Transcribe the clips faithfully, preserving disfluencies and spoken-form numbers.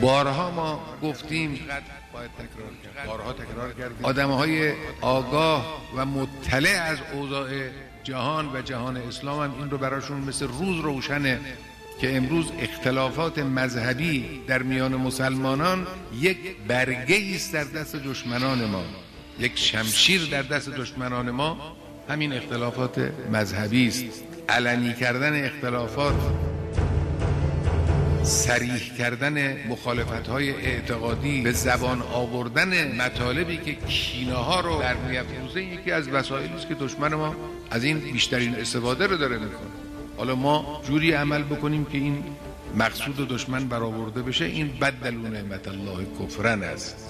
بارها ما گفتیم، باید تکرار کرد، بارها تکرار کردیم، آدم‌های آگاه و مطلع از اوضاع جهان و جهان اسلام هم این رو براشون مثل روز روشنه که امروز اختلافات مذهبی در میان مسلمانان یک برگه است در دست دشمنان ما، یک شمشیر در دست دشمنان ما همین اختلافات مذهبی است. علنی کردن اختلافات، صریح کردن مخالفت‌های اعتقادی، به زبان آوردن مطالبی که کینه‌ها رو برمی‌افروزه، یکی از وسایلی است که دشمن ما از این بیشترین استفاده رو داره می‌کنه. حالا ما جوری عمل بکنیم که این مقصود دشمن برآورده بشه، این بدلوا نعمت الله کفرن است.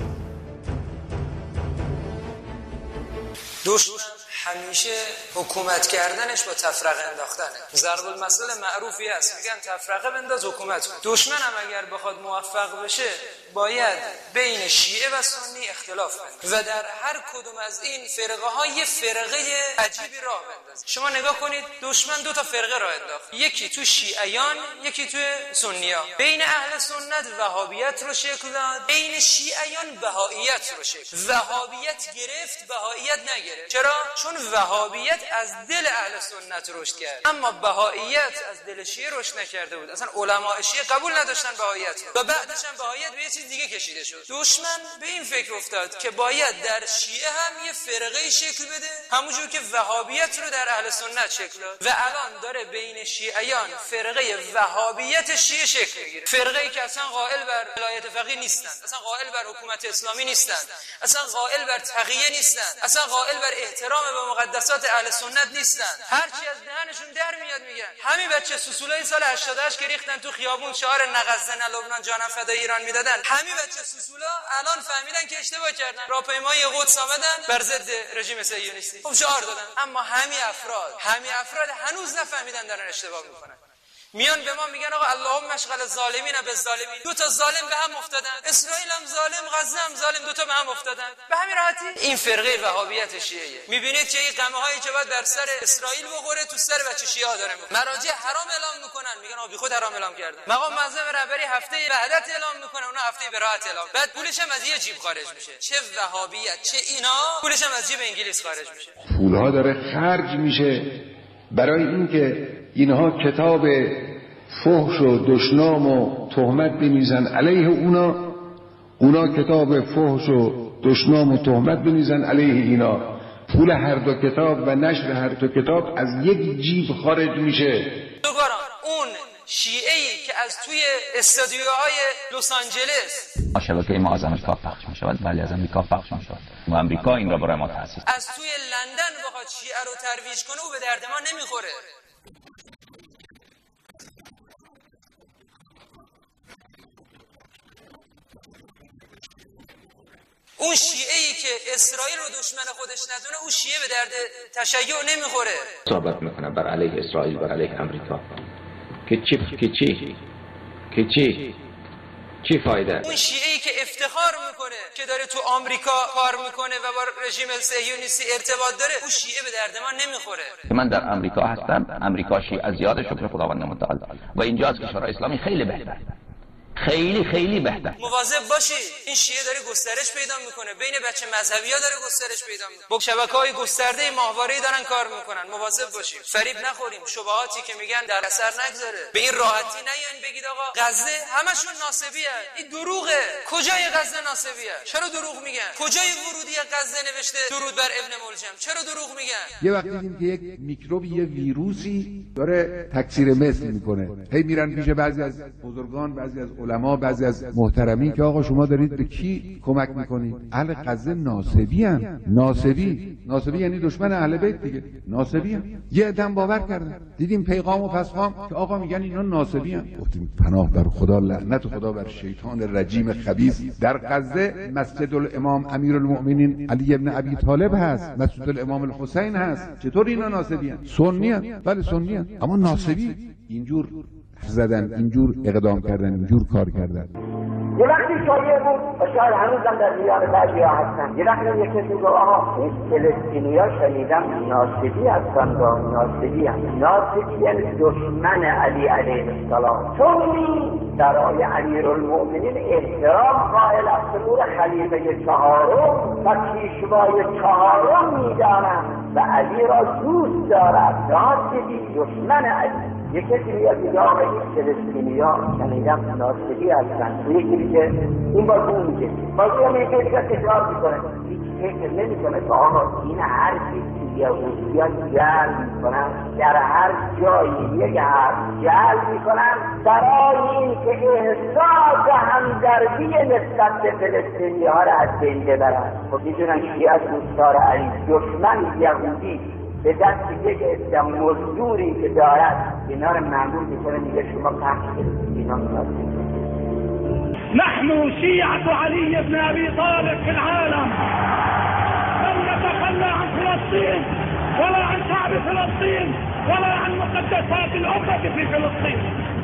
دشمن همیشه حکومت کردنش با تفرقه انداختنه. ضرب المثل معروفی است، میگن تفرقه بنداز حکومت کن. دشمن هم اگر بخواد موفق بشه باید بین شیعه و سنی اختلاف کنه و در هر کدوم از این فرقه ها یه فرقه عجیبی راه بندازه. شما نگاه کنید، دشمن دو تا فرقه راه انداخت، یکی تو شیعیان، یکی تو سنیا. بین اهل سنت وهابیت رو شکل داد، بین شیعیان بهائیت رو شکل. وهابیت گرفت، بهائیت نگرفت. چرا؟ چون وهابیت از دل اهل سنت رشد کرد، اما بهائیت از دل شیعه رشد نکرده بود. اصلا علماء شیعه قبول نداشتن بهائیت رو و بعدش هم بهائیت به یه چیز دیگه کشیده شد. دشمن به این فکر افتاد که باید در شیعه هم یه فرقه شکل بده، همونجور که وهابیت رو در اهل سنت شکل داد و الان داره بین شیعیان فرقه وهابیت شیعه شکل میگیره. فرقه‌ای که اصلا قائل بر ولایت فقیه نیستن، اصلا قائل بر حکومت اسلامی نیستن، اصلا قائل بر تقیه نیستن، اصلا قائل بر احترام به مقدسات اهل سنت نیستن. هرچی از دهنشون در میاد میگن. همین بچه سوسولای سال هشتاد و هشت که ریختن تو خیابون شعار نغزن لبنان جانم فدای ایران میدادن، همین بچه سوسولا الان فهمیدن که اشتباه کردن، راهپیمای قدس آمدن بر ضد رژیم صهیونیستی خب شعار دادن. اما همین افراد همین افراد هنوز نفهمیدن دارن اشتباه میکنن. میان به ما میگن آقا اللهم اشغل الظالمین بالظالمین. دو تا ظالم به هم افتادن، اسرائیل هم ظالم، غزه هم ظالم، دو تا به هم افتادن به همین راحتی. این فرقه وهابیت شیعه. میبینید که این قمه هایی که بعد بر سر اسرائیل بخوره تو سر بچه شیعه ها داره میکنه. مراجع حرام اعلام میکنن، میگن آقا بی خود حرام اعلام کردن. مقام معظم رهبری هفته وحدت اعلام میکنه، اونها هفته براءت اعلام. بعد پولش هم از یه جیب خارج میشه، چه وهابیت چه اینا پولش هم از جیب انگلیس خارج میشه. پولها داره خرج میشه برای اینکه اینها کتاب فحش و دشنام و تهمت بنویسن علیه اونا، اونا کتاب فحش و دشنام و تهمت بنویسن علیه اینا. پول هر دو کتاب و نشر هر دو کتاب از یک جیب خارج میشه. دوباره اون شیعه‌ای که از توی استادیوهای لس آنجلس شبکه ما از امریکا پخش میشود، ولی از امریکا پخش میشود و امریکا این را برای ما تأسیس، از توی لندن بخواد شیعه رو ترویج کنه و به درد ما نمیخوره. اون شیعه‌ای که اسرائیل رو دشمن خودش ندونه، اون شیعه به درد تشیع نمیخوره. صحبت میکنه بر علیه اسرائیل، بر علیه امریکا، که چی که چی که چی چی فایده؟ اون شیعه‌ای که افتخار میکنه که داره تو آمریکا کار میکنه و با رژیم صهیونیستی ارتباط داره، اون شیعه به درد ما نمیخوره. من در امریکا هستم، امریکا شیعه زیاد، شکر خداوند متعال، و اینجا از کشورهای اسلامی خیلی بهتر، خیلی خیلی بهتر. مواظب باشی، این شیعه داره گسترش پیدا میکنه، بین بچه مذهبی‌ها داره گسترش پیدا میکنه، با شبکه‌های گسترده ماهواره‌ای دارن کار میکنن. مواظب باشیم، فریب نخوریم، شبهاتی که میگن در اثر نگذاره. به این راحتی نیاین بگید آقا غزه همشون ناصبیه. این دروغه. کجای غزه ناصبیه؟ چرا دروغ میگن؟ کجای ورودی غزه نوشته درود بر ابن ملجم؟ چرا دروغ میگن؟ یه وقتی دیدیم که یک میکروب، یه ویروسی داره تکثیر مثل میکنه، هی میرن پیش بعضی از بزرگان، بعضی از علما، بعضی از محترمین که آقا شما دارید به کی کمک میکنید؟ اهل غزه ناصبی ان. ناصبی ناصبی یعنی دشمن اهل بیت دیگه. ناصبی ان. یه عدم باور کردن، دیدیم پیغام و پسخام که آقا میگن اینا ناصبی ان. گفتیم پناه بر خدا، لعنت خدا بر شیطان رجیم خبیث. در غزه مسجد الامام امیرالمؤمنین علی ابن ابی طالب هست، مسجد الامام الحسین هست. چطور اینا ناصبی ان؟ سنی ان. بله سنی ان، اما ناصبی اینجور زدن، اینجور اقدام کردن، اینجور کار کردن. یه وقتی شایعه بود و شاید هنوزم در میان بعضی‌ها هستن. یه وقتی یه کسی گفت آها این فلسطینی‌ها شنیدم ناصبی هستن، با ناصبی هم ناصبی یعنی دشمن علی علیه السلام، چون برای امیرالمؤمنین احترام قائل از ظهور خلیفه چهارم و پیشوای چهارم می‌دانند و علی را دوست دارد. ناصبی دشمن علی. یک کسی میاد میگه آقا این فلسطینی‌ها شنیدم ناصبی هستن، یکی میگه این باز اون میگه بازی هم یکی دیگه تکرار میکنه، هیچ فکر نمیکنه که آقا این حرفی که یهودی‌ها جعل میکنن در هر جایی یک حرف جعل میکنن برای این که احساس همدردی نسبت به فلسطینی‌ها را از بین ببرن. خب میدونن شیعه از دوستار علی دشمن یهودی به دست یک اسلام مزدوری که دارد اینا رو معمول میکنه، میگه شما پخش کنید اینا میکنید. نحن شيعة علي بن أبي طالب في العالم لن نتخلى عن فلسطين ولا عن شعب فلسطين ولا عن مقدسات الأمة في فلسطين.